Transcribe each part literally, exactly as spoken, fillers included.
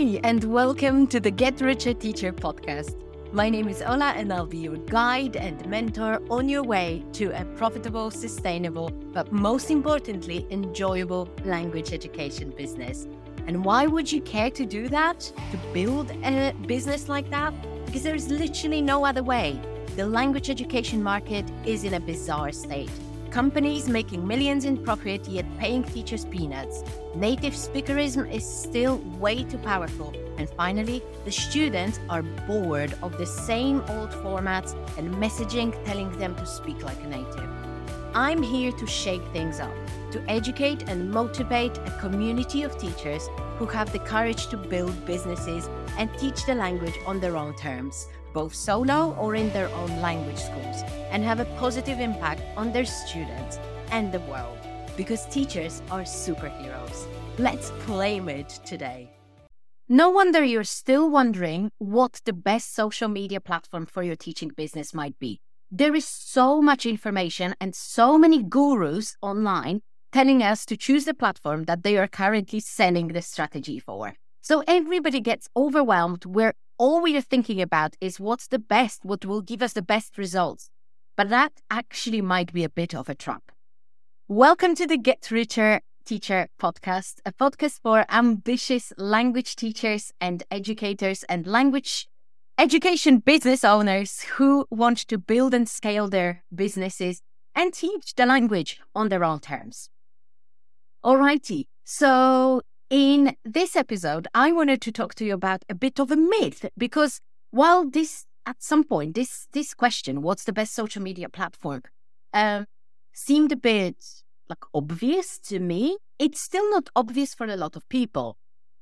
Hi, and welcome to the Get Richer Teacher podcast. My name is Ola, and I'll be your guide and mentor on your way to a profitable, sustainable, but most importantly, enjoyable language education business. And why would you care to do that? To build a business like that? Because there is literally no other way. The language education market is in a bizarre state. Companies making millions in profit, yet paying teachers peanuts. Native speakerism is still way too powerful. And finally, the students are bored of the same old formats and messaging telling them to speak like a native. I'm here to shake things up, to educate and motivate a community of teachers who have the courage to build businesses and teach the language on their own terms, both solo or in their own language schools, and have a positive impact on their students and the world, because teachers are superheroes. Let's claim it today. No wonder you're still wondering what the best social media platform for your teaching business might be. There is so much information and so many gurus online telling us to choose the platform that they are currently selling the strategy for. So everybody gets overwhelmed where all we are thinking about is what's the best, what will give us the best results. But that actually might be a bit of a trap. Welcome to the Get Richer Teacher podcast, a podcast for ambitious language teachers and educators and language education business owners who want to build and scale their businesses and teach the language on their own terms. Alrighty, so in this episode, I wanted to talk to you about a bit of a myth, because while this, at some point, this this question, what's the best social media platform, um, seemed a bit like obvious to me, it's still not obvious for a lot of people.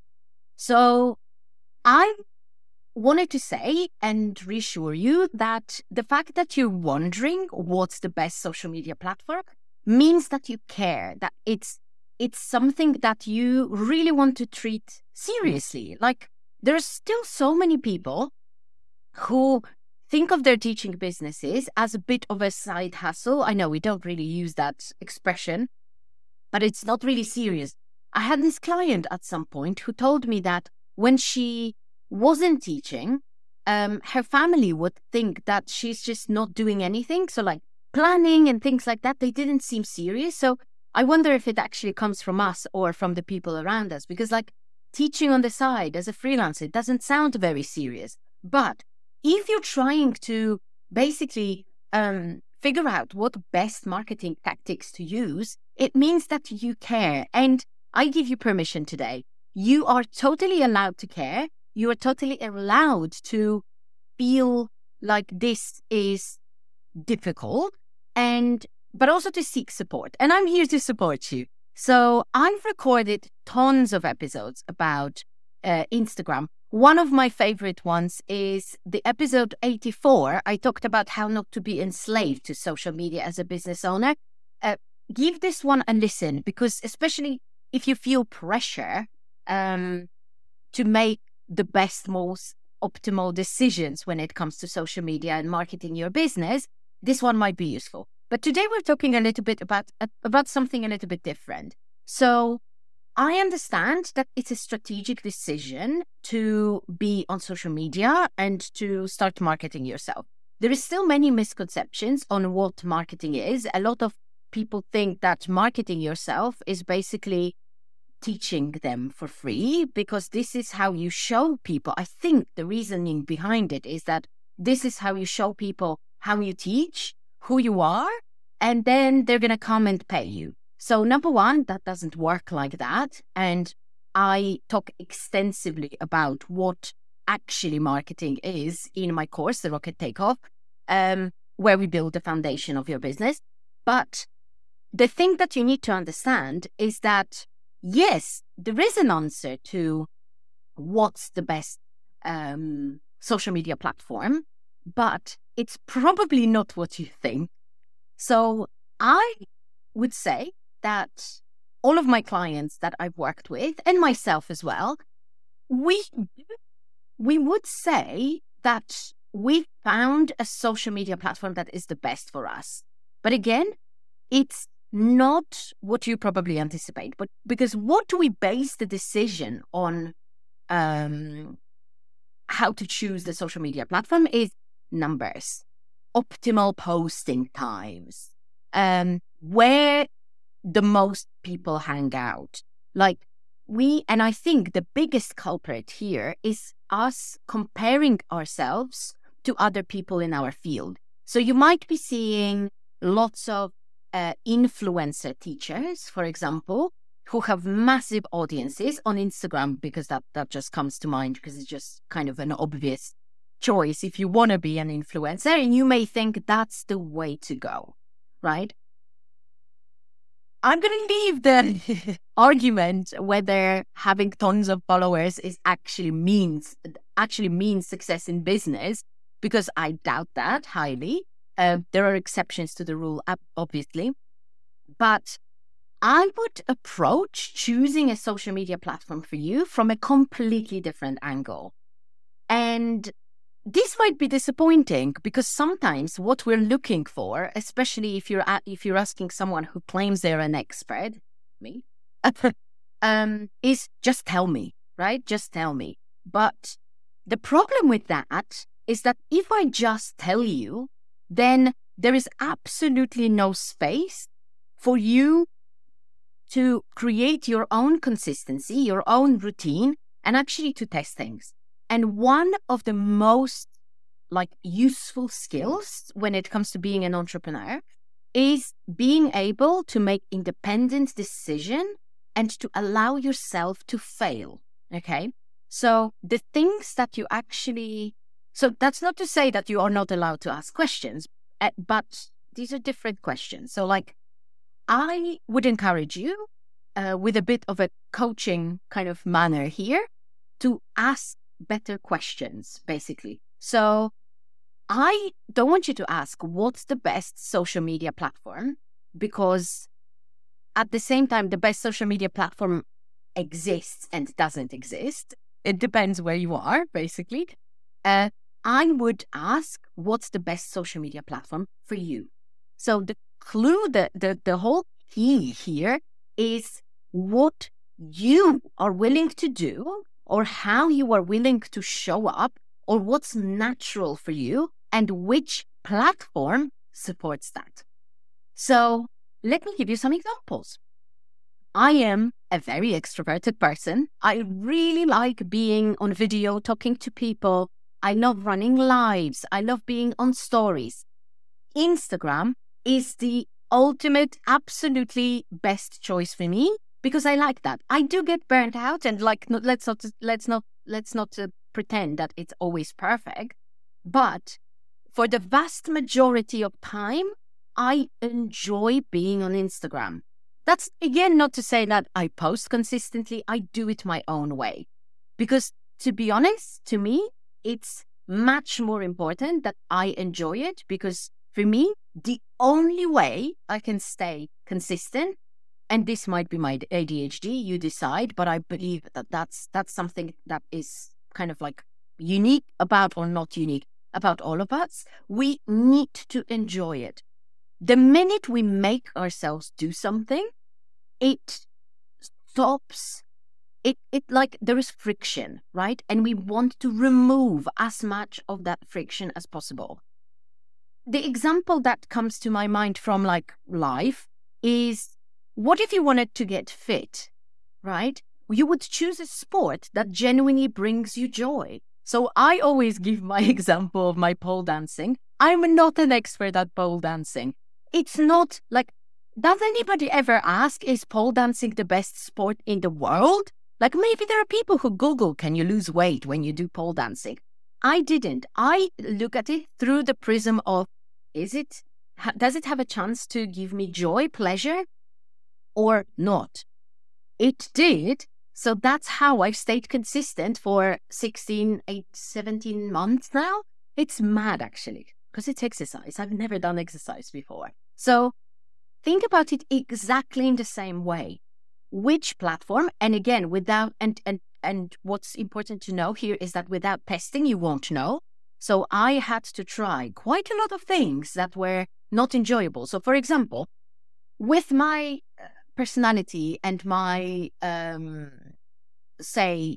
So I wanted to say and reassure you that the fact that you're wondering what's the best social media platform means that you care, that it's It's something that you really want to treat seriously. Like, there's still so many people who think of their teaching businesses as a bit of a side hustle. I know we don't really use that expression, but it's not really serious. I had this client at some point who told me that when she wasn't teaching, um, her family would think that she's just not doing anything. So like planning and things like that, they didn't seem serious. So I wonder if it actually comes from us or from the people around us, because like teaching on the side as a freelancer, it doesn't sound very serious. But if you're trying to basically um, figure out what best marketing tactics to use, it means that you care. And I give you permission today. You are totally allowed to care. You are totally allowed to feel like this is difficult, and but also to seek support. And I'm here to support you. So I've recorded tons of episodes about uh, Instagram. One of my favorite ones is the episode eighty-four. I talked about how not to be enslaved to social media as a business owner. Uh, give this one a listen, because especially if you feel pressure um, to make the best, most optimal decisions when it comes to social media and marketing your business, this one might be useful. But today we're talking a little bit about about something a little bit different. So I understand that it's a strategic decision to be on social media and to start marketing yourself. There is still many misconceptions on what marketing is. A lot of people think that marketing yourself is basically teaching them for free, because this is how you show people. I think the reasoning behind it is that this is how you show people how you teach, who you are, and then they're going to come and pay you. So number one, that doesn't work like that. And I talk extensively about what actually marketing is in my course, The Rocket Takeoff, um, where we build the foundation of your business. But the thing that you need to understand is that, yes, there is an answer to what's the best um, social media platform, but it's probably not what you think. So I would say that all of my clients that I've worked with, and myself as well, we we would say that we found a social media platform that is the best for us. But again, it's not what you probably anticipate. But because what do we base the decision on um, how to choose the social media platform is numbers, optimal posting times, um, where the most people hang out. Like we, and I think the biggest culprit here is us comparing ourselves to other people in our field. So you might be seeing lots of uh, influencer teachers, for example, who have massive audiences on Instagram, because that, that just comes to mind because it's just kind of an obvious choice if you want to be an influencer, and you may think that's the way to go, right? I'm going to leave the argument whether having tons of followers is actually means actually means success in business, because I doubt that highly. Uh, there are exceptions to the rule, obviously, but I would approach choosing a social media platform for you from a completely different angle. And this might be disappointing because sometimes what we're looking for, especially if you're at, if you're asking someone who claims they're an expert, me, um, is just tell me, right? Just tell me. But the problem with that is that if I just tell you, then there is absolutely no space for you to create your own consistency, your own routine, and actually to test things. And one of the most like useful skills when it comes to being an entrepreneur is being able to make independent decision and to allow yourself to fail. Okay. So the things that you actually, so that's not to say that you are not allowed to ask questions, but these are different questions. So like, I would encourage you uh, with a bit of a coaching kind of manner here to ask better questions, basically. So I don't want you to ask what's the best social media platform, because at the same time, the best social media platform exists and doesn't exist. It depends where you are, basically. Uh, I would ask what's the best social media platform for you. So the clue, the, the, the whole key here is what you are willing to do, or how you are willing to show up, or what's natural for you, and which platform supports that. So let me give you some examples. I am a very extroverted person. I really like being on video, talking to people. I love running lives. I love being on stories. Instagram is the ultimate, absolutely best choice for me because I like that. I do get burnt out, and like, no, let's not, let's not, let's not uh, pretend that it's always perfect. But for the vast majority of time, I enjoy being on Instagram. That's, again, not to say that I post consistently. I do it my own way. Because to be honest, to me, it's much more important that I enjoy it, because for me, the only way I can stay consistent, and this might be my A D H D, you decide, but I believe that that's, that's something that is kind of like unique about, or not unique, about all of us. We need to enjoy it. The minute we make ourselves do something, it stops, it, it like there is friction, right? And we want to remove as much of that friction as possible. The example that comes to my mind from like life is, what if you wanted to get fit, right? You would choose a sport that genuinely brings you joy. So I always give my example of my pole dancing. I'm not an expert at pole dancing. It's not like, does anybody ever ask, is pole dancing the best sport in the world? Like, maybe there are people who Google, can you lose weight when you do pole dancing? I didn't. I look at it through the prism of, is it, does it have a chance to give me joy, pleasure, or not? It did. So that's how I've stayed consistent for sixteen, eighteen, seventeen months now. It's mad, actually, because it's exercise. I've never done exercise before. So think about it exactly in the same way. Which platform, and again, without, and, and, and what's important to know here is that without testing, you won't know. So I had to try quite a lot of things that were not enjoyable. So for example, with my personality and my, um, say,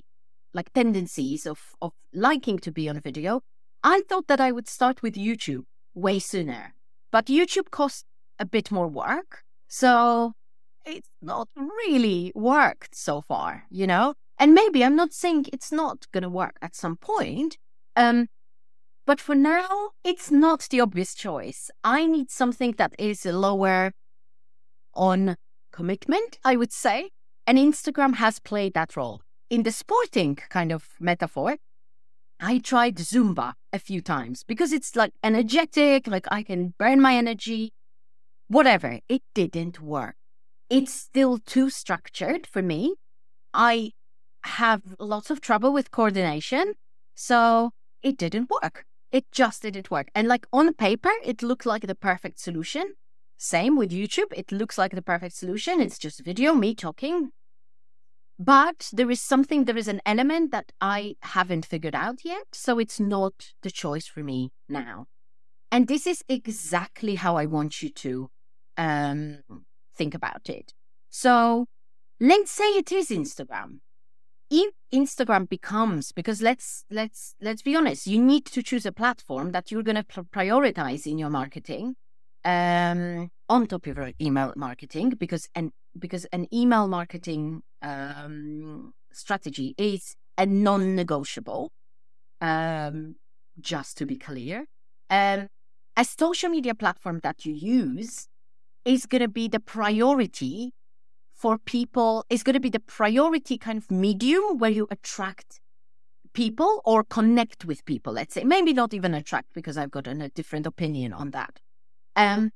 like tendencies of, of liking to be on a video, I thought that I would start with YouTube way sooner. But YouTube costs a bit more work. So it's not really worked so far, you know? And maybe I'm not saying it's not going to work at some point. Um, but for now, it's not the obvious choice. I need something that is lower on commitment, I would say. And Instagram has played that role. In the sporting kind of metaphor, I tried Zumba a few times because it's like energetic, like I can burn my energy, whatever. It didn't work. It's still too structured for me. I have lots of trouble with coordination, so it didn't work. It just didn't work. And like on paper, it looked like the perfect solution. Same with YouTube. It looks like the perfect solution. It's just video, me talking. But there is something, there is an element that I haven't figured out yet. So it's not the choice for me now. And this is exactly how I want you to um, think about it. So let's say it is Instagram. If Instagram becomes, because let's let's let's be honest, you need to choose a platform that you're going to prioritize in your marketing um, on top of your email marketing, because an because an email marketing um, strategy is a non-negotiable. Um, just to be clear, um, a social media platform that you use is going to be the priority for people, is going to be the priority kind of medium where you attract people or connect with people, let's say. Maybe not even attract, because I've got a different opinion on that. Um.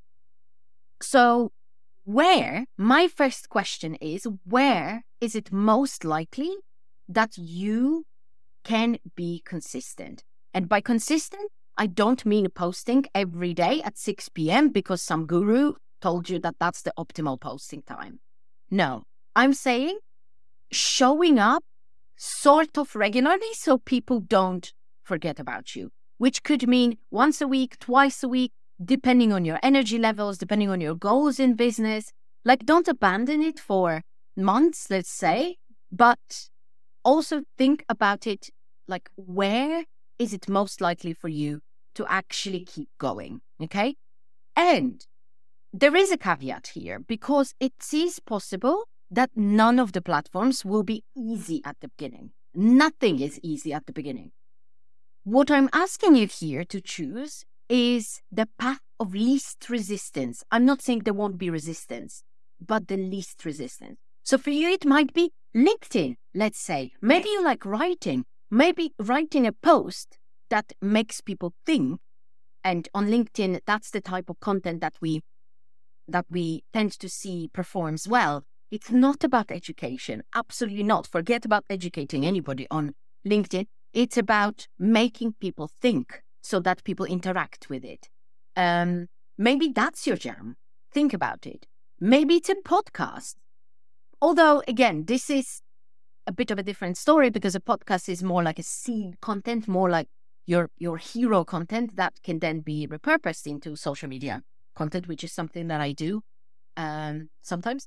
So where, my first question is, where is it most likely that you can be consistent? And by consistent, I don't mean posting every day at six p.m. because some guru told you that that's the optimal posting time. No, I'm saying showing up sort of regularly so people don't forget about you, which could mean once a week, twice a week, depending on your energy levels, depending on your goals in business. Like, don't abandon it for months, let's say, but also think about it, like, where is it most likely for you to actually keep going, okay? And there is a caveat here, because it is possible that none of the platforms will be easy at the beginning. Nothing is easy at the beginning. What I'm asking you here to choose is the path of least resistance. I'm not saying there won't be resistance, but the least resistance. So for you, it might be LinkedIn, let's say. Maybe you like writing. Maybe writing a post that makes people think. And on LinkedIn, that's the type of content that we that we tend to see performs well. It's not about education. Absolutely not. Forget about educating anybody on LinkedIn. It's about making people think so that people interact with it. Um, maybe that's your jam. Think about it. Maybe it's a podcast. Although, again, this is a bit of a different story, because a podcast is more like a seed content, more like your your hero content that can then be repurposed into social media content, which is something that I do um, sometimes.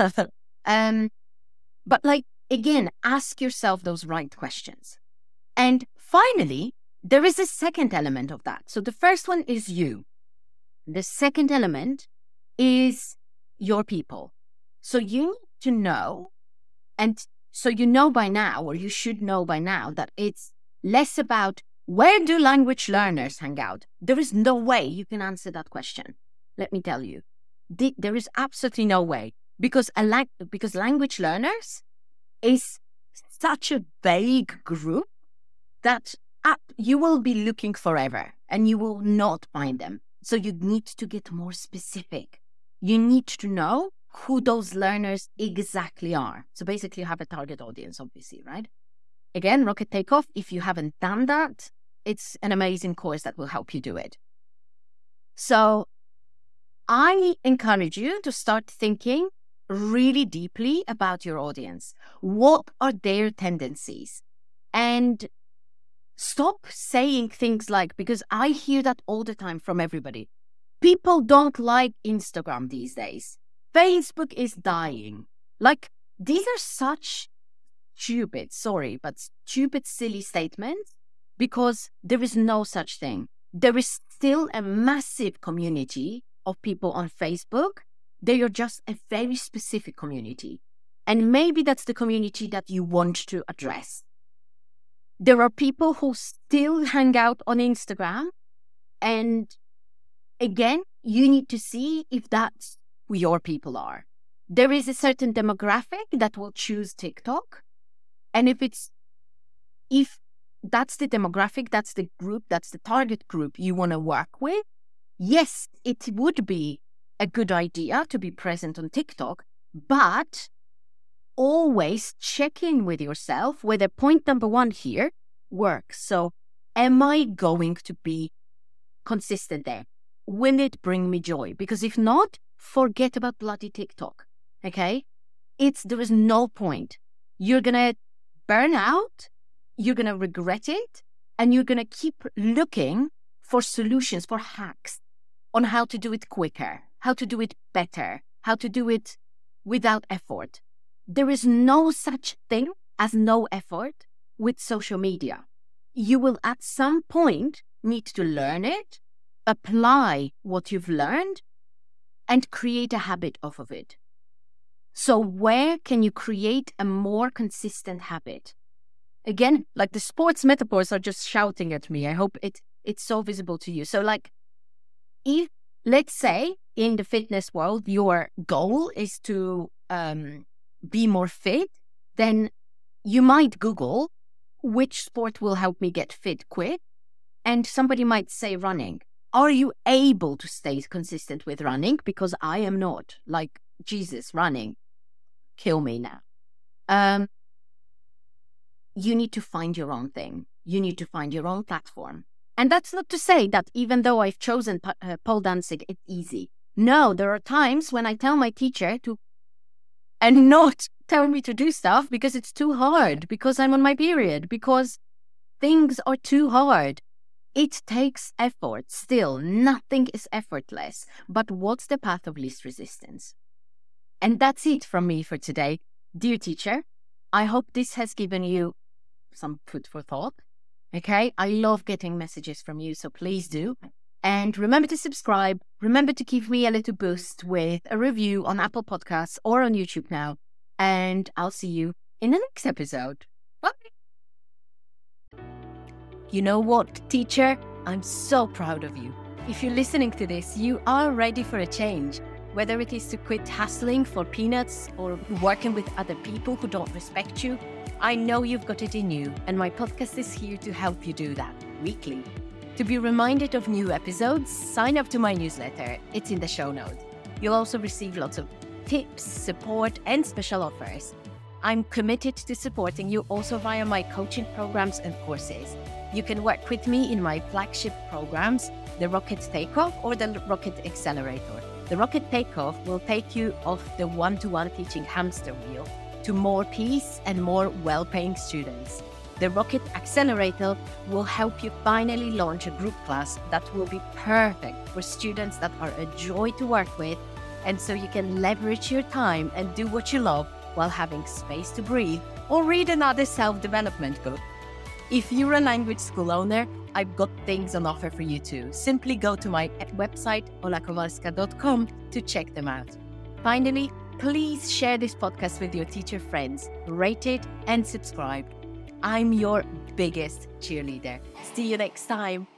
um, but like, again, ask yourself those right questions. And finally, there is a second element of that. So the first one is you. The second element is your people. So you need to know, and so you know by now, or you should know by now, that it's less about where do language learners hang out. There is no way you can answer that question. Let me tell you, there is absolutely no way, because a lang- because language learners is such a vague group that uh, you will be looking forever and you will not find them. So you need to get more specific. You need to know who those learners exactly are. So basically you have a target audience, obviously, right? Again, Rocket Takeoff, if you haven't done that, it's an amazing course that will help you do it. So I encourage you to start thinking really deeply about your audience. What are their tendencies? And stop saying things like, because I hear that all the time from everybody, people don't like Instagram these days. Facebook is dying. Like, these are such stupid, sorry, but stupid, silly statements, because there is no such thing. There is still a massive community of people on Facebook. They are just a very specific community. And maybe that's the community that you want to address. There are people who still hang out on Instagram. And again, you need to see if that's who your people are. There is a certain demographic that will choose TikTok. And if it's, if that's the demographic, that's the group, that's the target group you want to work with, yes, it would be a good idea to be present on TikTok, but always check in with yourself whether point number one here works. So am I going to be consistent there? Will it bring me joy? Because if not, forget about bloody TikTok. Okay? It's, there is no point. You're going to burn out, you're going to regret it, and you're going to keep looking for solutions, for hacks on how to do it quicker, how to do it better, how to do it without effort. There is no such thing as no effort with social media. You will at some point need to learn it, apply what you've learned, and create a habit off of it. So where can you create a more consistent habit? Again, like the sports metaphors are just shouting at me. I hope it it's so visible to you. So like, if, let's say in the fitness world, your goal is to um, be more fit, then you might Google which sport will help me get fit quick. And somebody might say running. Are you able to stay consistent with running? Because I am not. Like, Jesus, running. Kill me now. Um, you need to find your own thing. You need to find your own platform. And that's not to say that even though I've chosen uh, pole dancing, it's easy. No, there are times when I tell my teacher to, and not tell me to do stuff because it's too hard, because I'm on my period, because things are too hard. It takes effort. Still, nothing is effortless. But what's the path of least resistance? And that's it from me for today. Dear teacher, I hope this has given you some food for thought. Okay? I love getting messages from you, so please do. And remember to subscribe. Remember to give me a little boost with a review on Apple Podcasts or on YouTube now. And I'll see you in the next episode. Bye. You know what, teacher? I'm so proud of you. If you're listening to this, you are ready for a change. Whether it is to quit hustling for peanuts or working with other people who don't respect you, I know you've got it in you, and my podcast is here to help you do that weekly. To be reminded of new episodes, sign up to my newsletter. It's in the show notes. You'll also receive lots of tips, support, and special offers. I'm committed to supporting you also via my coaching programs and courses. You can work with me in my flagship programs, the Rocket Takeoff or the Rocket Accelerator. The Rocket Takeoff will take you off the one-to-one teaching hamster wheel to more peace and more well-paying students. The Rocket Accelerator will help you finally launch a group class that will be perfect for students that are a joy to work with, and so you can leverage your time and do what you love while having space to breathe or read another self-development book. If you're a language school owner, I've got things on offer for you too. Simply go to my website, ola kowalska dot com, to check them out. Finally, please share this podcast with your teacher friends, rate it and subscribe. I'm your biggest cheerleader. See you next time.